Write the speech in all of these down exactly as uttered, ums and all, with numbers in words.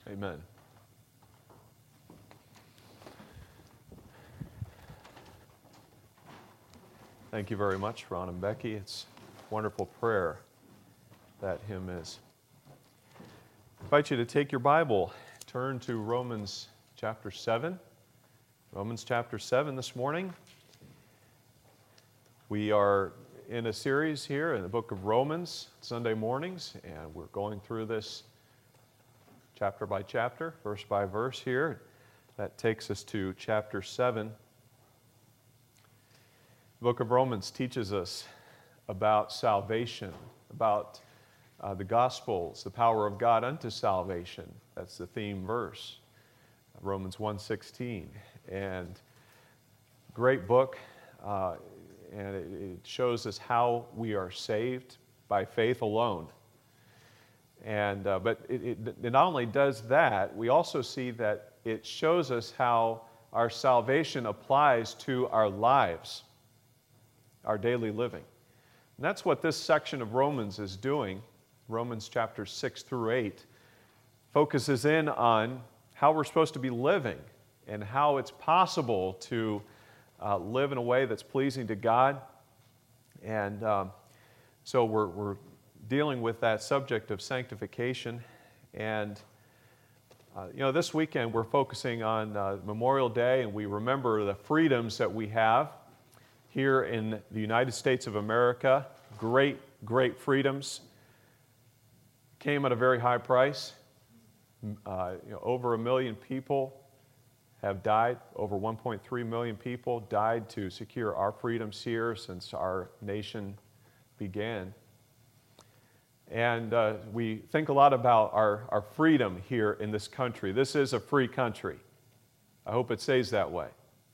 Amen. Thank you very much, Ron and Becky. It's a wonderful prayer, that hymn is. I invite you to take your Bible, turn to Romans chapter seven. Romans chapter seven this morning. We are in a series here in the book of Romans, Sunday mornings, and we're going through this chapter by chapter, verse by verse here. That takes us to chapter seven. The book of Romans teaches us about salvation, about uh, the Gospels, the power of God unto salvation. That's the theme verse, Romans one sixteen. And great book, uh, and it, it shows us how we are saved by faith alone. And uh, but it, it, it not only does that, we also see that it shows us how our salvation applies to our lives, our daily living. And that's what this section of Romans is doing. Romans chapter six through eight focuses in on how we're supposed to be living and how it's possible to uh, live in a way that's pleasing to God. And um, so we're, we're dealing with that subject of sanctification. And uh, you know, this weekend we're focusing on uh, Memorial Day, and we remember the freedoms that we have here in the United States of America. Great, great freedoms. Came at a very high price. Uh, you know, over a million people have died. Over one point three million people died to secure our freedoms here since our nation began. And uh, we think a lot about our, our freedom here in this country. This is a free country. I hope it stays that way.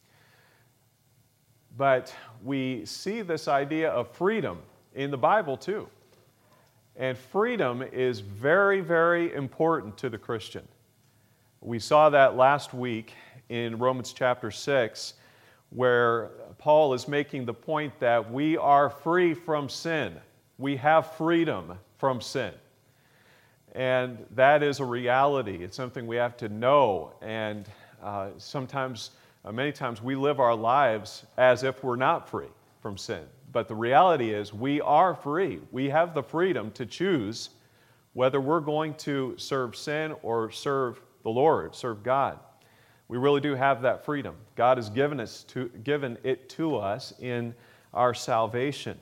But we see this idea of freedom in the Bible too. And freedom is very, very important to the Christian. We saw that last week in Romans chapter six, where Paul is making the point that we are free from sin. We have freedom from sin. And that is a reality. It's something we have to know. And uh, sometimes, uh, many times, we live our lives as if we're not free from sin. But the reality is we are free. We have the freedom to choose whether we're going to serve sin or serve the Lord, serve God. We really do have that freedom. God has given us to, given it to us in our salvation.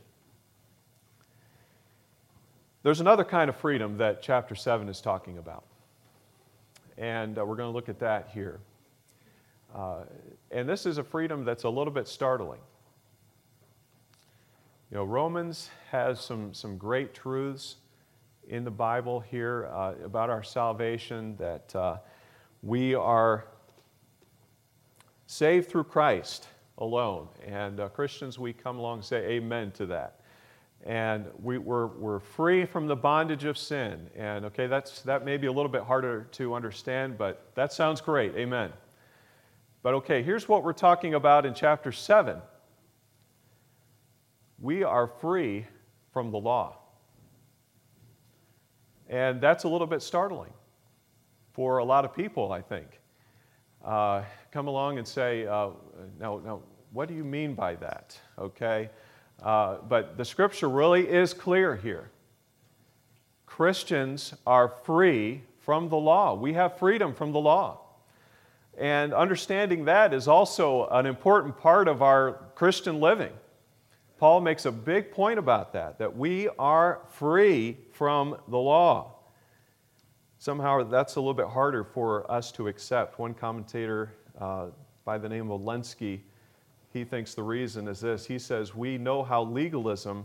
There's another kind of freedom that chapter seven is talking about. And uh, we're going to look at that here. Uh, and this is a freedom that's a little bit startling. You know, Romans has some, some great truths in the Bible here uh, about our salvation, that uh, we are saved through Christ alone. And uh, Christians, we come along and say amen to that. And we, we're, we're free from the bondage of sin. And okay, that's, that may be a little bit harder to understand, but that sounds great, amen. But okay, here's what we're talking about in chapter seven. We are free from the law. And that's a little bit startling for a lot of people, I think. Uh, come along and say, uh, no, no, what do you mean by that? Okay? Uh, but the scripture really is clear here. Christians are free from the law. We have freedom from the law. And understanding that is also an important part of our Christian living. Paul makes a big point about that, that we are free from the law. Somehow that's a little bit harder for us to accept. One commentator uh, by the name of Lenski, he thinks the reason is this. He says, we know how legalism,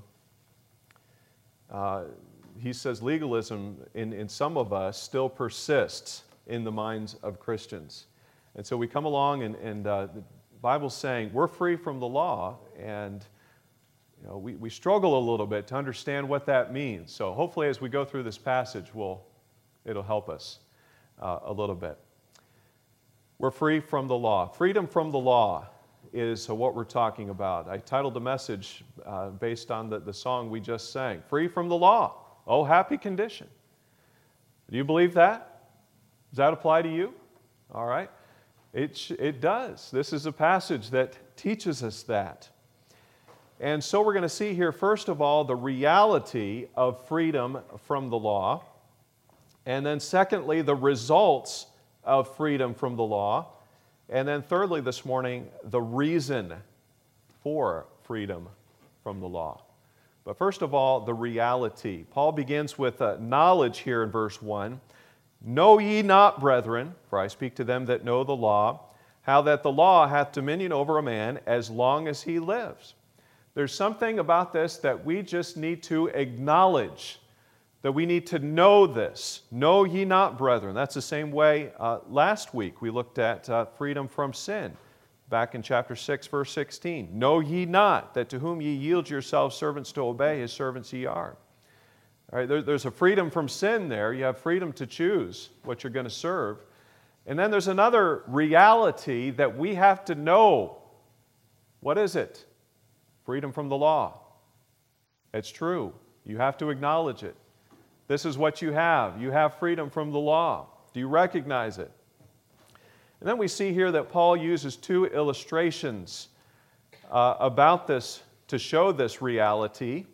uh, he says legalism in, in some of us still persists in the minds of Christians. And so we come along and, and uh, the Bible's saying we're free from the law, and you know, we, we struggle a little bit to understand what that means. So hopefully as we go through this passage, we'll, it'll help us uh, a little bit. We're free from the law. Freedom from the law is what we're talking about. I titled the message uh, based on the, the song we just sang, Free from the Law. Oh, happy condition. Do you believe that? Does that apply to you? All right. It, sh- it does. This is a passage that teaches us that. And so we're going to see here, first of all, the reality of freedom from the law. And then secondly, the results of freedom from the law. And then thirdly, this morning, the reason for freedom from the law. But first of all, the reality. Paul begins with uh, knowledge here in verse one. Know ye not, brethren, for I speak to them that know the law, how that the law hath dominion over a man as long as he lives. There's something about this that we just need to acknowledge, that we need to know this. Know ye not, brethren. That's the same way uh, last week we looked at uh, freedom from sin, back in chapter six, verse sixteen. Know ye not that to whom ye yield yourselves servants to obey, his servants ye are. All right, there, there's a freedom from sin there. You have freedom to choose what you're going to serve. And then there's another reality that we have to know. What is it? Freedom from the law. It's true. You have to acknowledge it. This is what you have. You have freedom from the law. Do you recognize it? And then we see here that Paul uses two illustrations uh, about this to show this reality.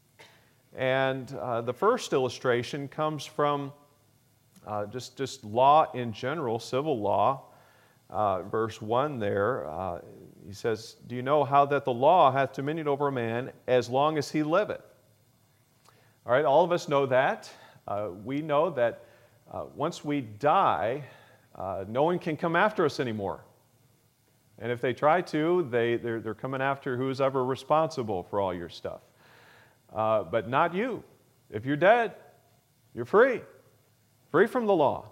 And uh, the first illustration comes from uh, just, just law in general, civil law. Uh, verse one there, uh, he says, do you know how that the law hath dominion over a man as long as he liveth? All right, all of us know that. Uh, we know that uh, once we die, uh, no one can come after us anymore. And if they try to, they, they're, they're coming after who's ever responsible for all your stuff. Uh, but not you. If you're dead, you're free. Free from the law.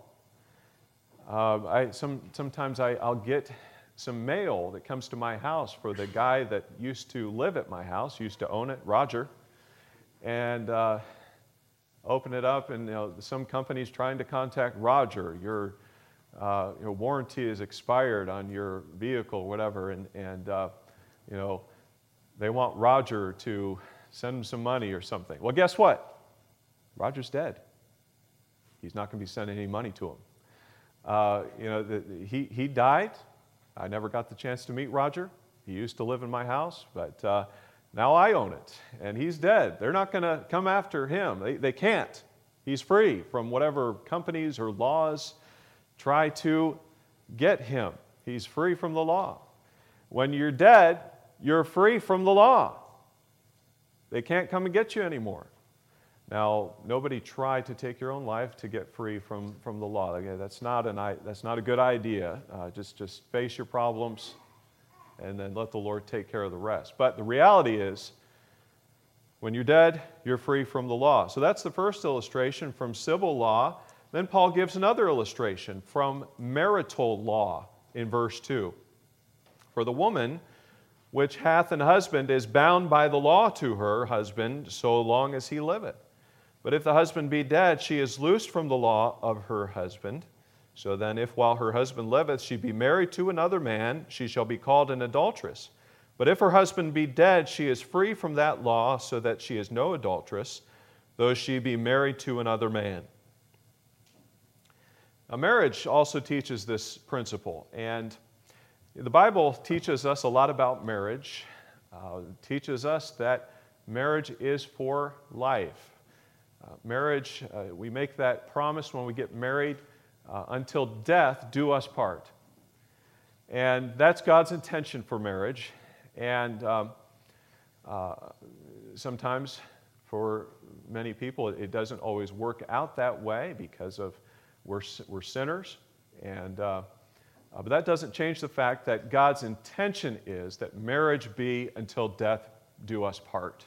Uh, I, some, sometimes I, I'll get some mail that comes to my house for the guy that used to live at my house, used to own it, Roger. And uh, open it up, and you know, some company's trying to contact Roger. Your, uh, your warranty is expired on your vehicle, whatever, and, and uh, you know, they want Roger to send them some money or something. Well, guess what? Roger's dead. He's not going to be sending any money to him. Uh, you know, the, the, he, he died. I never got the chance to meet Roger. He used to live in my house, but uh, now I own it, and he's dead. They're not going to come after him. They, they can't. He's free from whatever companies or laws try to get him. He's free from the law. When you're dead, you're free from the law. They can't come and get you anymore. Now, nobody try to take your own life to get free from, from the law. Okay, that's not an that's not a good idea. Uh, just just face your problems, and then let the Lord take care of the rest. But the reality is, when you're dead, you're free from the law. So that's the first illustration from civil law. Then Paul gives another illustration from marital law in verse two. For the woman which hath an husband is bound by the law to her husband so long as he liveth. But if the husband be dead, she is loosed from the law of her husband. So then, if while her husband liveth she be married to another man, she shall be called an adulteress. But if her husband be dead, she is free from that law, so that she is no adulteress, though she be married to another man. Now, marriage also teaches this principle, and the Bible teaches us a lot about marriage. Uh, it teaches us that marriage is for life. Uh, marriage, uh, we make that promise when we get married, uh, until death do us part. And that's God's intention for marriage. And um, uh, sometimes for many people it doesn't always work out that way because of we're, we're sinners. And uh, Uh, but that doesn't change the fact that God's intention is that marriage be until death do us part.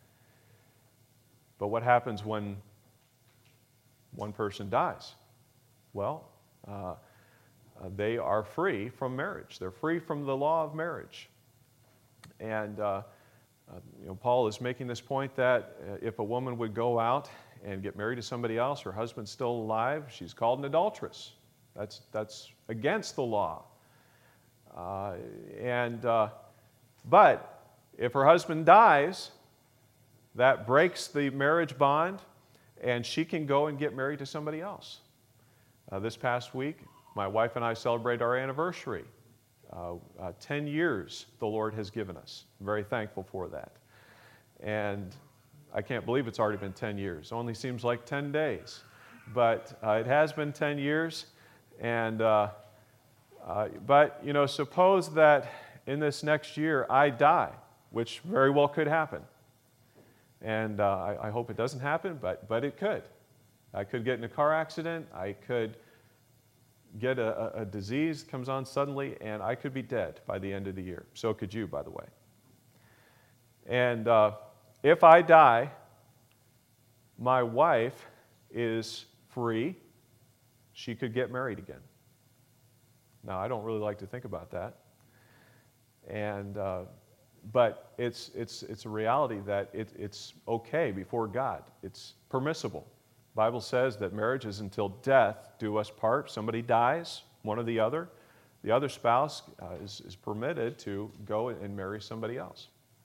But what happens when one person dies? Well, uh, uh, they are free from marriage. They're free from the law of marriage. And uh, uh, you know, Paul is making this point that uh, if a woman would go out and get married to somebody else, her husband's still alive, she's called an adulteress. That's, that's against the law. Uh, and, uh, but if her husband dies, that breaks the marriage bond, and she can go and get married to somebody else. Uh, this past week, my wife and I celebrate our anniversary. Uh, uh, ten years the Lord has given us. I'm very thankful for that. And I can't believe it's already been ten years. It only seems like ten days. But uh, it has been ten years. And, uh, uh, but, you know, suppose that in this next year I die, which very well could happen. And uh, I, I hope it doesn't happen, but, but it could. I could get in a car accident. I could get a, a, a disease that comes on suddenly, and I could be dead by the end of the year. So could you, by the way. And uh, if I die, my wife is free. She could get married again. Now, I don't really like to think about that. And, uh, but it's, it's, it's a reality that it, it's okay before God. It's permissible. The Bible says that marriage is until death do us part. If somebody dies, one or the other, the other spouse uh, is, is permitted to go and marry somebody else.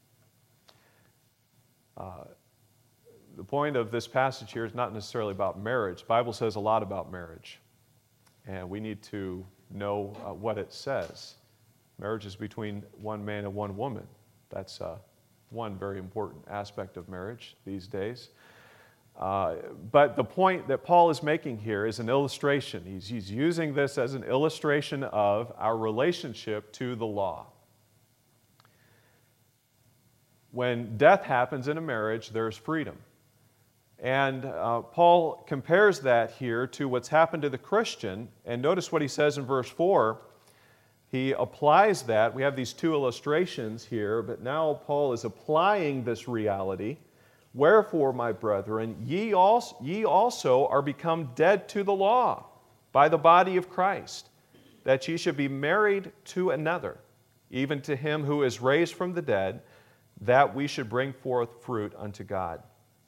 Uh, the point of this passage here is not necessarily about marriage. The Bible says a lot about marriage, and we need to know uh, what it says. Marriage is between one man and one woman. That's uh, one very important aspect of marriage these days. Uh, but the point that Paul is making here is an illustration. He's, he's using this as an illustration of our relationship to the law. When death happens in a marriage, there's freedom. And uh, Paul compares that here to what's happened to the Christian. And notice what he says in verse four. He applies that. We have these two illustrations here, but now Paul is applying this reality. Wherefore, my brethren, ye also, ye also are become dead to the law by the body of Christ, that ye should be married to another, even to him who is raised from the dead, that we should bring forth fruit unto God.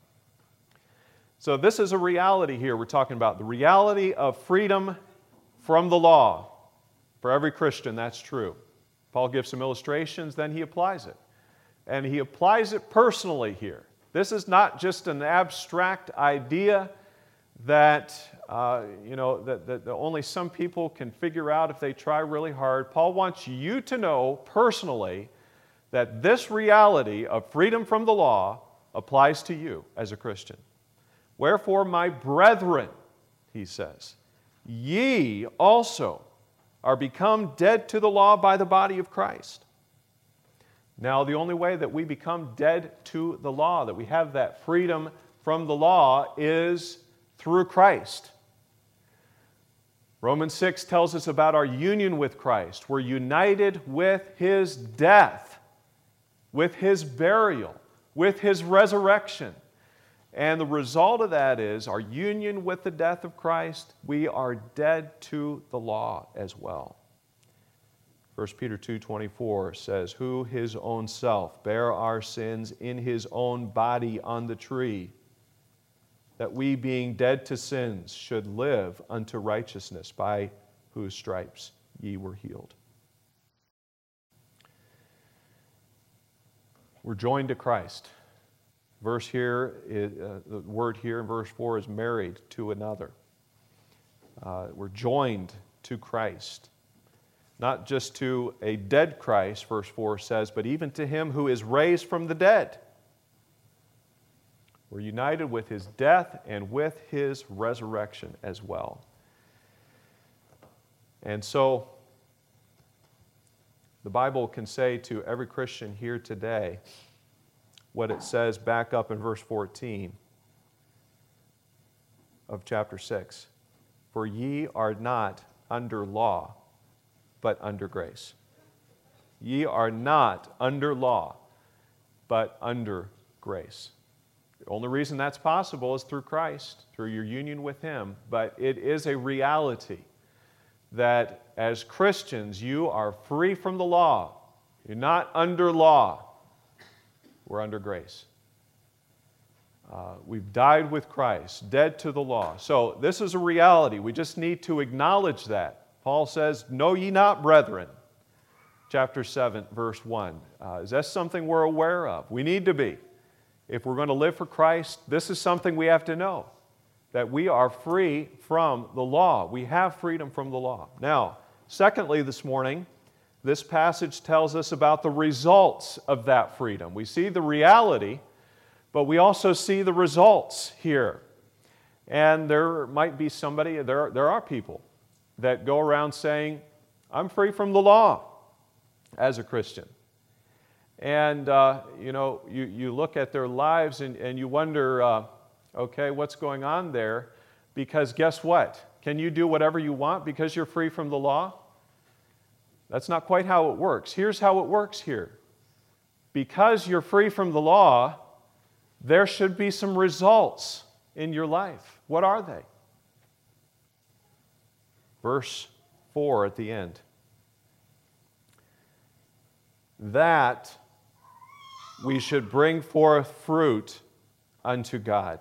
So this is a reality here we're talking about, the reality of freedom from the law. For every Christian, that's true. Paul gives some illustrations, then he applies it. And he applies it personally here. This is not just an abstract idea that, uh, you know, that, that, that only some people can figure out if they try really hard. Paul wants you to know personally that this reality of freedom from the law applies to you as a Christian. Wherefore, my brethren, he says, ye also are become dead to the law by the body of Christ. Now, the only way that we become dead to the law, that we have that freedom from the law, is through Christ. Romans six tells us about our union with Christ. We're united with His death, with His burial, with His resurrection. And the result of that is our union with the death of Christ, we are dead to the law as well. First Peter two twenty-four says, who His own self bare our sins in His own body on the tree, that we being dead to sins should live unto righteousness, by whose stripes ye were healed. We're joined to Christ. Verse here, is, uh, the word here in verse four is married to another. Uh, we're joined to Christ. Not just to a dead Christ, verse four says, but even to Him who is raised from the dead. We're united with His death and with His resurrection as well. And so, the Bible can say to every Christian here today what it says back up in verse fourteen of chapter six. For ye are not under law, but under grace. Ye are not under law, but under grace. The only reason that's possible is through Christ, through your union with Him. But it is a reality that as Christians, you are free from the law. You're not under law. We're under grace. Uh, we've died with Christ, dead to the law. So this is a reality. We just need to acknowledge that. Paul says, know ye not, brethren, chapter seven, verse one. Uh, is that something we're aware of? We need to be. If we're going to live for Christ, this is something we have to know. that we are free from the law. We have freedom from the law. Now, secondly, this morning, this passage tells us about the results of that freedom. We see the reality, but we also see the results here. And there might be somebody, there, there are people that go around saying, I'm free from the law as a Christian. And, uh, you know, you, you look at their lives and, and you wonder, uh, okay, what's going on there? Because guess what? Can you do whatever you want because you're free from the law? That's not quite how it works. Here's how it works here. Because you're free from the law, there should be some results in your life. What are they? Verse four at the end. That we should bring forth fruit unto God.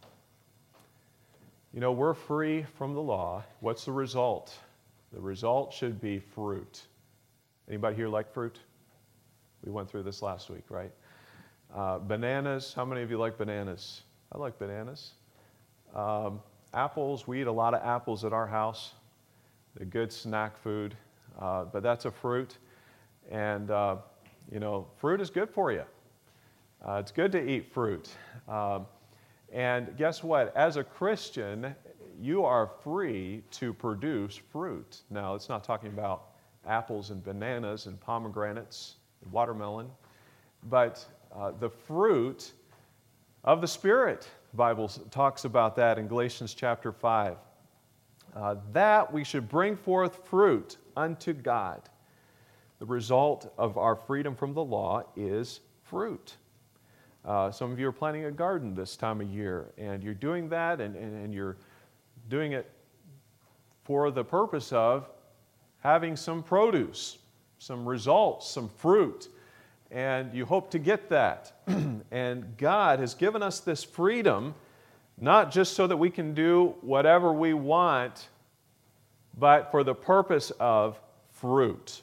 You know, we're free from the law. What's the result? The result should be fruit. Anybody here like fruit? We went through this last week, right? Uh, bananas. How many of you like bananas? I like bananas. Um, apples. We eat a lot of apples at our house. They're good snack food. Uh, but that's a fruit. And, uh, you know, fruit is good for you. Uh, it's good to eat fruit. Um, and guess what? As a Christian, you are free to produce fruit. Now, it's not talking about apples and bananas and pomegranates and watermelon, but uh, the fruit of the Spirit. The Bible talks about that in Galatians chapter five. Uh, that we should bring forth fruit unto God. The result of our freedom from the law is fruit. Uh, some of you are planting a garden this time of year, and you're doing that, and, and, and you're doing it for the purpose of having some produce, some results, some fruit, and you hope to get that. And God has given us this freedom, not just so that we can do whatever we want, but for the purpose of fruit.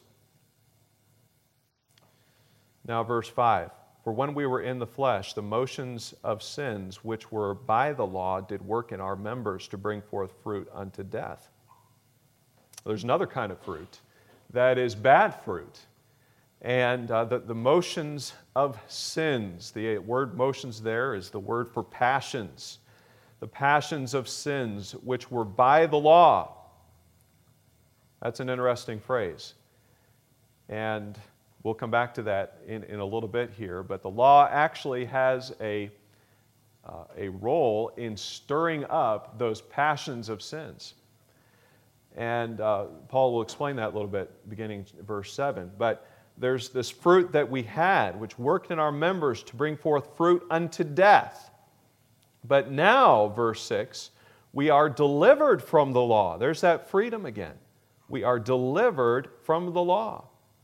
Now, verse five. For when we were in the flesh, the motions of sins which were by the law did work in our members to bring forth fruit unto death. There's another kind of fruit that is bad fruit. And uh, the, the motions of sins, the word motions there is the word for passions. The passions of sins which were by the law. That's an interesting phrase. And we'll come back to that in, in a little bit here, but the law actually has a, uh, a role in stirring up those passions of sins. And uh, Paul will explain that a little bit beginning verse seven. But there's this fruit that we had, which worked in our members to bring forth fruit unto death. But now, verse six, we are delivered from the law. There's that freedom again. We are delivered from the law.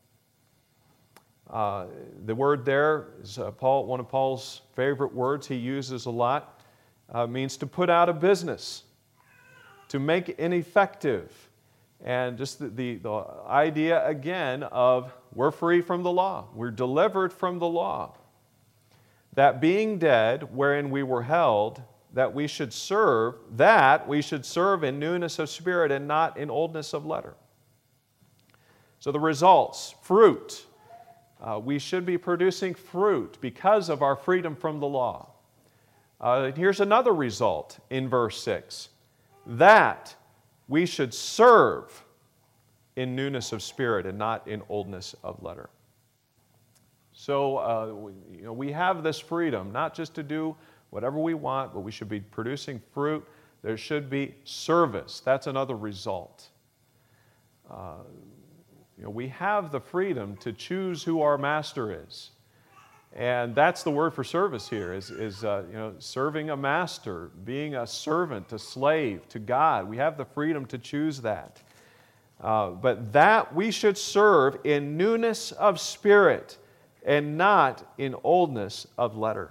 Uh, the word there is uh, Paul, one of Paul's favorite words he uses a lot. Uh, means to put out of business, to make ineffective. And just the, the, the idea again of we're free from the law. We're delivered from the law. That being dead, wherein we were held, that we should serve, that we should serve in newness of spirit and not in oldness of letter. So the results, fruit. Uh, we should be producing fruit because of our freedom from the law. Uh, here's another result in verse six. That we should serve in newness of spirit and not in oldness of letter. So uh, we, you know, we have this freedom, not just to do whatever we want, but we should be producing fruit. There should be service. That's another result. Uh, you know, we have the freedom to choose who our master is. And that's the word for service here, is, is uh, you know, serving a master, being a servant, a slave to God. We have the freedom to choose that. Uh, but that we should serve in newness of spirit and not in oldness of letter.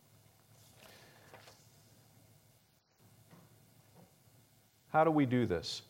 How do we do this?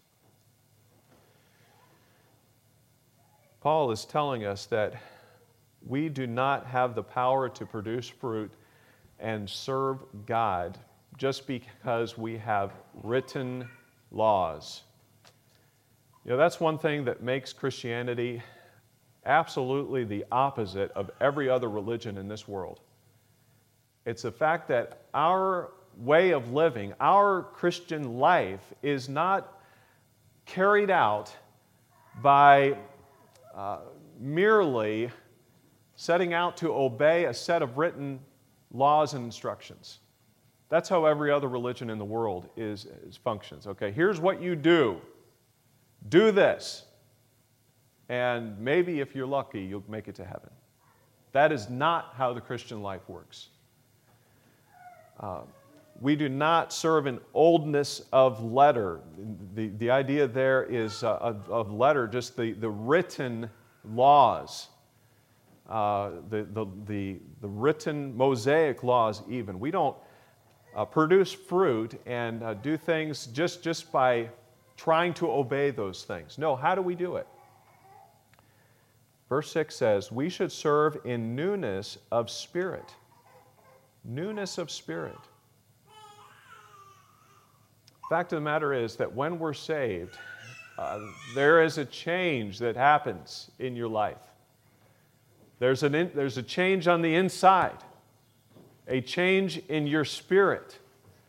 Paul is telling us that we do not have the power to produce fruit and serve God just because we have written laws. You know, that's one thing that makes Christianity absolutely the opposite of every other religion in this world. It's the fact that our way of living, our Christian life, is not carried out by uh, merely setting out to obey a set of written laws and instructions. That's how every other religion in the world is, is functions. Okay, here's what you do. Do this. And maybe if you're lucky, you'll make it to heaven. That is not how the Christian life works. Uh, we do not serve an oldness of letter. The, the idea there is uh, of, of letter, just the, the written laws, uh, the, the, the, the written Mosaic laws even. We don't uh, produce fruit and uh, do things just, just by trying to obey those things. No, how do we do it? Verse six says, we should serve in newness of spirit. Newness of spirit. Fact of the matter is that when we're saved, uh, there is a change that happens in your life. There's, an in, there's a change on the inside, a change in your spirit,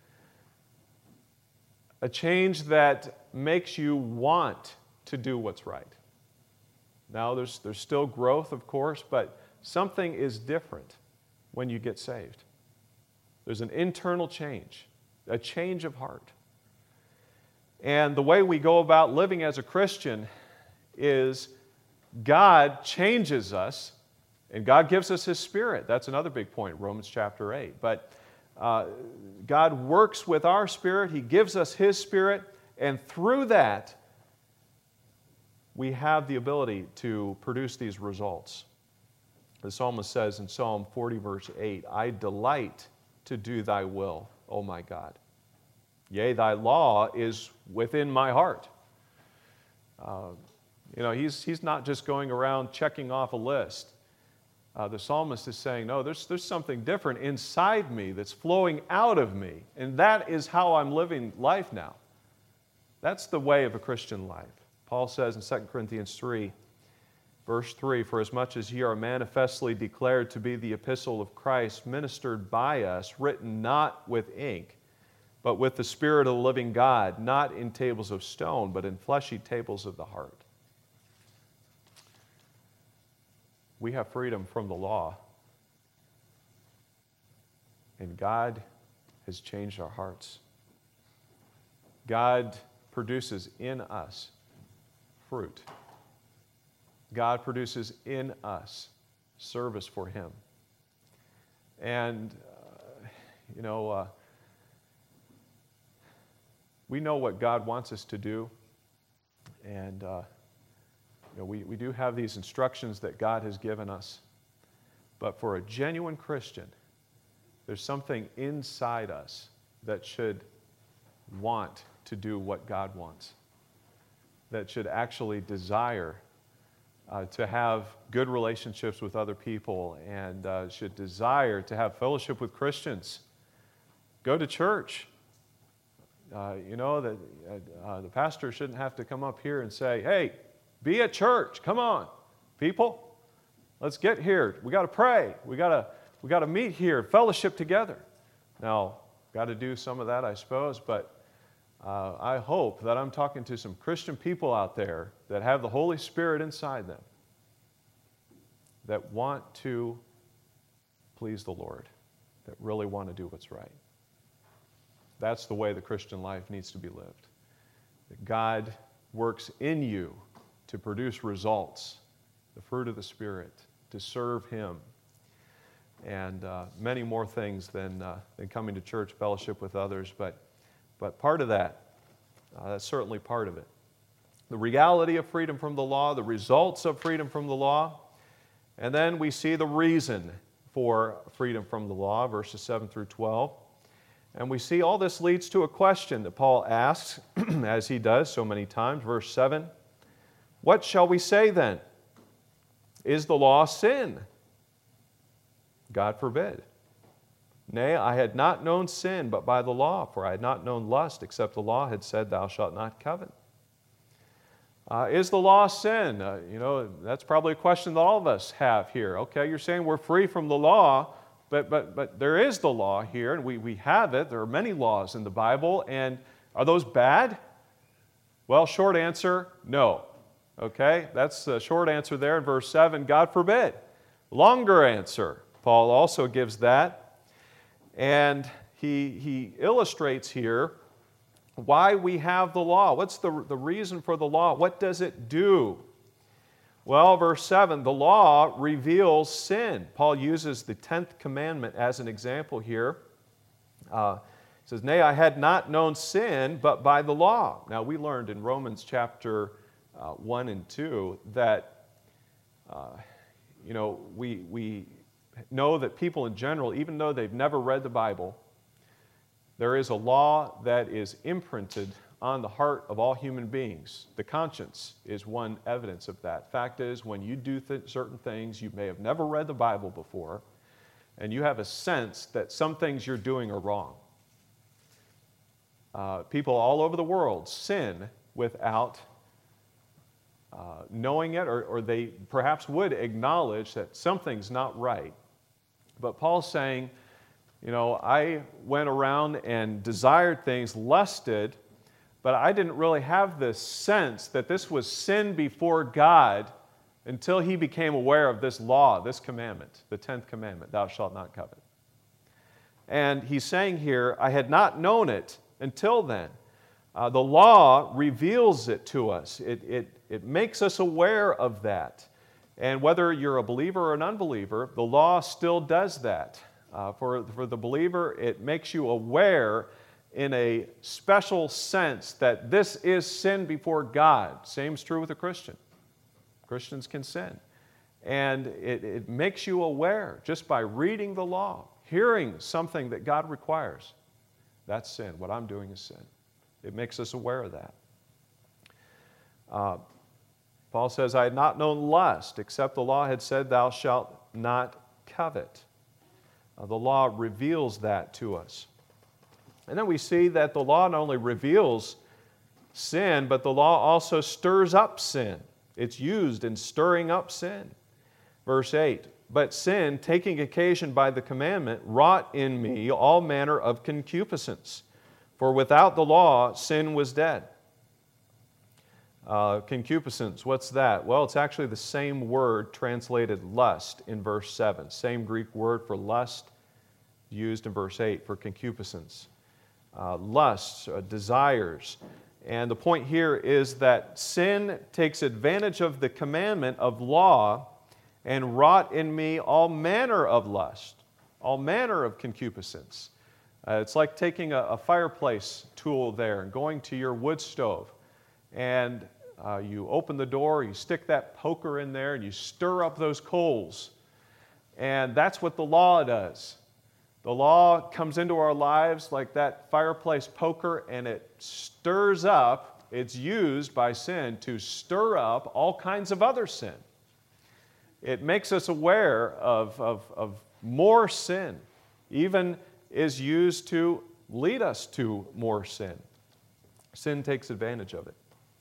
a change that makes you want to do what's right. Now, there's, there's still growth, of course, but something is different when you get saved. There's an internal change, a change of heart. And the way we go about living as a Christian is God changes us, and God gives us His Spirit. That's another big point, Romans chapter eight. But uh, God works with our spirit. He gives us His Spirit, and through that, we have the ability to produce these results. The psalmist says in Psalm forty, verse eight, I delight to do thy will, O my God. Yea, thy law is within my heart. Uh, you know, he's, he's not just going around checking off a list. Uh, the psalmist is saying, no, there's, there's something different inside me that's flowing out of me. And that is how I'm living life now. That's the way of a Christian life. Paul says in Second Corinthians three, verse three, for as much as ye are manifestly declared to be the epistle of Christ, ministered by us, written not with ink, but with the Spirit of the living God, not in tables of stone, but in fleshy tables of the heart. We have freedom from the law, and God has changed our hearts. God produces in us fruit. God produces in us service for Him. And, uh, you know, uh, we know what God wants us to do. And, uh, you know, we, we do have these instructions that God has given us. But for a genuine Christian, there's something inside us that should want to do what God wants, that should actually desire uh, to have good relationships with other people, and uh, should desire to have fellowship with Christians. Go to church. Uh, you know, that uh, the pastor shouldn't have to come up here and say, hey, be at church. Come on, people. Let's get here. We got to pray. We got to we got to meet here, fellowship together. Now, got to do some of that, I suppose, but Uh, I hope that I'm talking to some Christian people out there that have the Holy Spirit inside them, that want to please the Lord, that really want to do what's right. That's the way the Christian life needs to be lived. That God works in you to produce results, the fruit of the Spirit, to serve Him, and uh, many more things than, uh, than coming to church, fellowship with others, but But part of that, uh, that's certainly part of it. The reality of freedom from the law, the results of freedom from the law, and then we see the reason for freedom from the law, verses seven through twelve. And we see all this leads to a question that Paul asks, as he does so many times. Verse seven, what shall we say then? Is the law sin? God forbid. Nay, I had not known sin but by the law, for I had not known lust, except the law had said, Thou shalt not covet. Uh, is the law sin? Uh, you know, that's probably a question that all of us have here. Okay, you're saying we're free from the law, but but but there is the law here, and we, we have it. There are many laws in the Bible, and are those bad? Well, short answer, no. Okay, that's the short answer there in verse seven, God forbid. Longer answer, Paul also gives that, and he, he illustrates here why we have the law. What's the, the reason for the law? What does it do? Well, verse seven, the law reveals sin. Paul uses the tenth commandment as an example here. Uh, he says, Nay, I had not known sin, but by the law. Now, we learned in Romans chapter uh, one and two that, uh, you know, we, we know that people in general, even though they've never read the Bible, there is a law that is imprinted on the heart of all human beings. The conscience is one evidence of that. Fact is, when you do th- certain things, you may have never read the Bible before, and you have a sense that some things you're doing are wrong. Uh, people all over the world sin without uh, knowing it, or, or they perhaps would acknowledge that something's not right. But Paul's saying, you know, I went around and desired things, lusted, but I didn't really have this sense that this was sin before God until he became aware of this law, this commandment, the tenth commandment, thou shalt not covet. And he's saying here, I had not known it until then. Uh, the law reveals it to us. It, it, it makes us aware of that. And whether you're a believer or an unbeliever, the law still does that. Uh, for, for the believer, it makes you aware in a special sense that this is sin before God. Same's true with a Christian. Christians can sin. And it, it makes you aware just by reading the law, hearing something that God requires. That's sin. What I'm doing is sin. It makes us aware of that. Uh, Paul says, I had not known lust, except the law had said, Thou shalt not covet. Uh, the law reveals that to us. And then we see that the law not only reveals sin, but the law also stirs up sin. It's used in stirring up sin. Verse eight, But sin, taking occasion by the commandment, wrought in me all manner of concupiscence. For without the law, sin was dead. Uh, concupiscence, what's that? Well, it's actually the same word translated lust in verse seven. Same Greek word for lust used in verse eight for concupiscence. Uh, lusts, uh, desires. And the point here is that sin takes advantage of the commandment of law and wrought in me all manner of lust, all manner of concupiscence. Uh, it's like taking a, a fireplace tool there and going to your wood stove, and uh, you open the door, you stick that poker in there, and you stir up those coals. And that's what the law does. The law comes into our lives like that fireplace poker, and it stirs up, it's used by sin to stir up all kinds of other sin. It makes us aware of, of, of more sin, even is used to lead us to more sin. Sin takes advantage of it.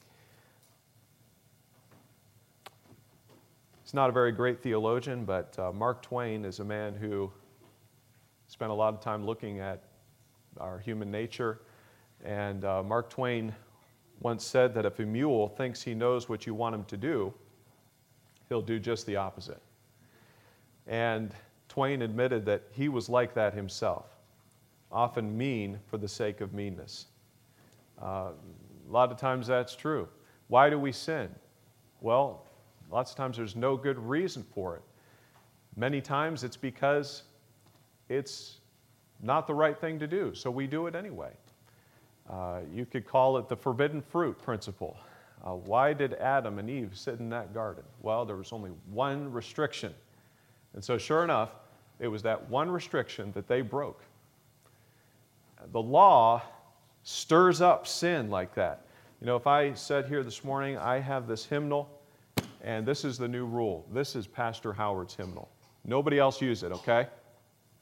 He's not a very great theologian, but uh, Mark Twain is a man who spent a lot of time looking at our human nature. And uh, Mark Twain once said that if a mule thinks he knows what you want him to do, he'll do just the opposite. And Twain admitted that he was like that himself, often mean for the sake of meanness. Uh, a lot of times that's true. Why do we sin? Well, lots of times there's no good reason for it. Many times it's because it's not the right thing to do, so we do it anyway. Uh, you could call it the forbidden fruit principle. Uh, why did Adam and Eve sit in that garden? Well, there was only one restriction. And so sure enough, it was that one restriction that they broke. The law stirs up sin like that. You know, if I said here this morning, I have this hymnal, and this is the new rule. This is Pastor Howard's hymnal. Nobody else use it, okay?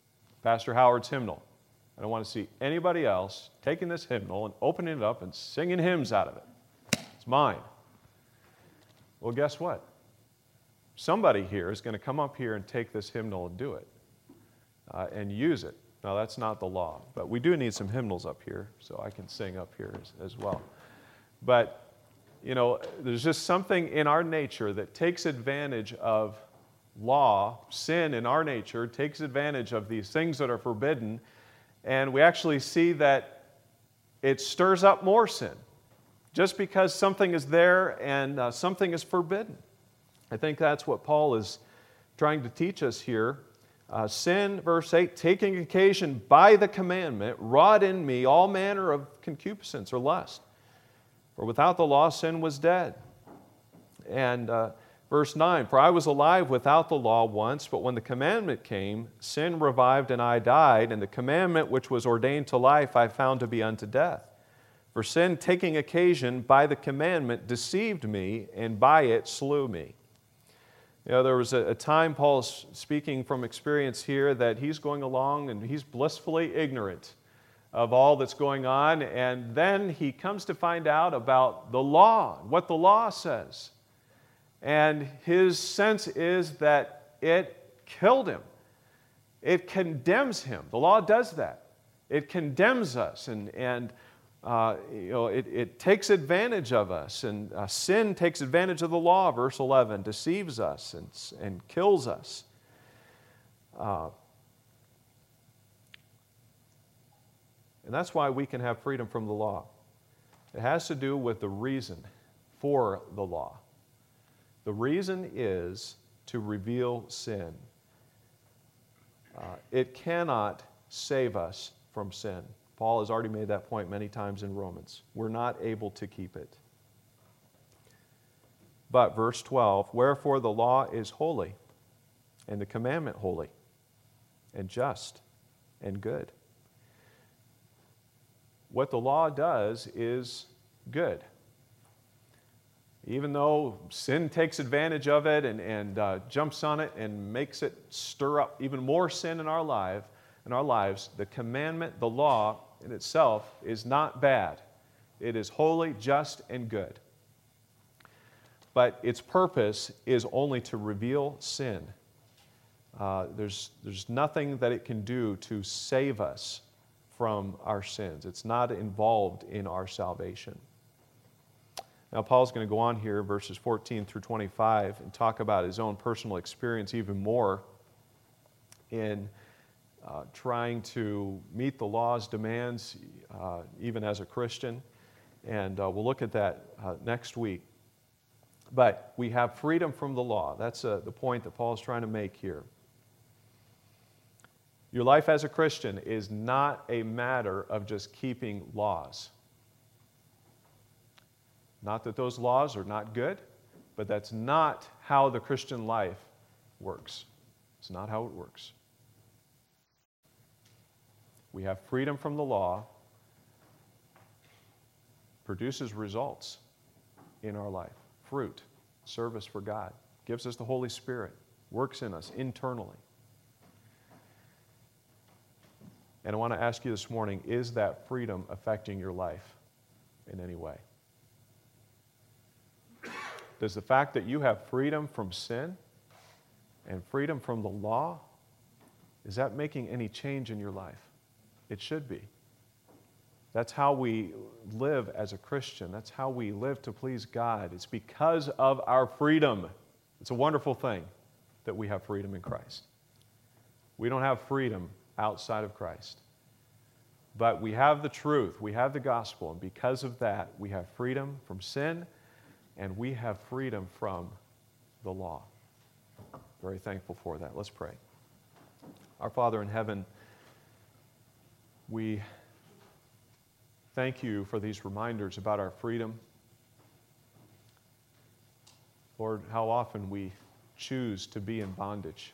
Pastor Howard's hymnal. I don't want to see anybody else taking this hymnal and opening it up and singing hymns out of it. It's mine. Well, guess what? Somebody here is going to come up here and take this hymnal and do it uh, and use it. Now, that's not the law, but we do need some hymnals up here, so I can sing up here as, as well. But, you know, there's just something in our nature that takes advantage of law. Sin in our nature takes advantage of these things that are forbidden, and we actually see that it stirs up more sin just because something is there and uh, something is forbidden. I think that's what Paul is trying to teach us here. Uh, sin, verse eight, taking occasion by the commandment, wrought in me all manner of concupiscence or lust. For without the law, sin was dead. And uh, verse nine, for I was alive without the law once, but when the commandment came, sin revived and I died, and the commandment which was ordained to life I found to be unto death. For sin, taking occasion by the commandment, deceived me, and by it slew me. You know, there was a, a time, Paul's speaking from experience here, that he's going along and he's blissfully ignorant of all that's going on, and then he comes to find out about the law, what the law says. And his sense is that it killed him. It condemns him. The law does that. It condemns us, and, and uh, you know, it, it takes advantage of us. And uh, sin takes advantage of the law, verse eleven, deceives us and, and kills us. Uh, and that's why we can have freedom from the law. It has to do with the reason for the law. The reason is to reveal sin. Uh, it cannot save us from sin. Paul has already made that point many times in Romans. We're not able to keep it. But verse twelve, wherefore the law is holy, and the commandment holy, and just, and good. What the law does is good. Even though sin takes advantage of it and, and uh, jumps on it and makes it stir up even more sin in our life, in our lives, the commandment, the law in itself is not bad. It is holy, just, and good. But its purpose is only to reveal sin. Uh, there's, there's nothing that it can do to save us from our sins. It's not involved in our salvation. Now, Paul's going to go on here, verses fourteen through twenty-five, and talk about his own personal experience even more in uh, trying to meet the law's demands, uh, even as a Christian. And uh, we'll look at that uh, next week. But we have freedom from the law. That's uh, the point that Paul's trying to make here. Your life as a Christian is not a matter of just keeping laws. Not that those laws are not good, but that's not how the Christian life works. It's not how it works. We have freedom from the law, produces results in our life. Fruit, service for God, gives us the Holy Spirit, works in us internally. And I want to ask you this morning, is that freedom affecting your life in any way? Does the fact that you have freedom from sin and freedom from the law, is that making any change in your life? It should be. That's how we live as a Christian. That's how we live to please God. It's because of our freedom. It's a wonderful thing that we have freedom in Christ. We don't have freedom outside of Christ. But we have the truth. We have the gospel. And because of that, we have freedom from sin, and we have freedom from the law. Very thankful for that. Let's pray. Our Father in heaven, we thank you for these reminders about our freedom. Lord, how often we choose to be in bondage.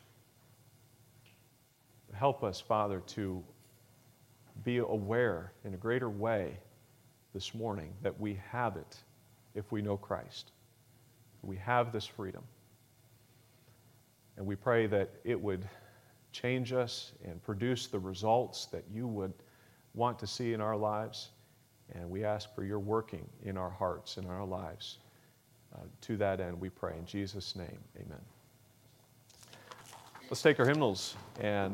Help us, Father, to be aware in a greater way this morning that we have it if we know Christ. We have this freedom. And we pray that it would change us and produce the results that you would want to see in our lives. And we ask for your working in our hearts and our lives. Uh, to that end, we pray in Jesus' name, amen. Let's take our hymnals and